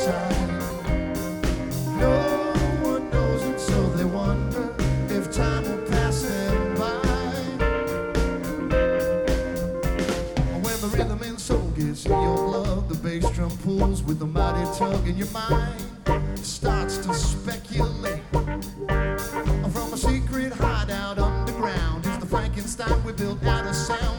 inside. No one knows it, so they wonder if time will pass them by. When the rhythm and soul gets in your blood, the bass drum pulls with a mighty tug, and your mind starts to speculate. From a secret hideout underground is the Frankenstein we built out of sound.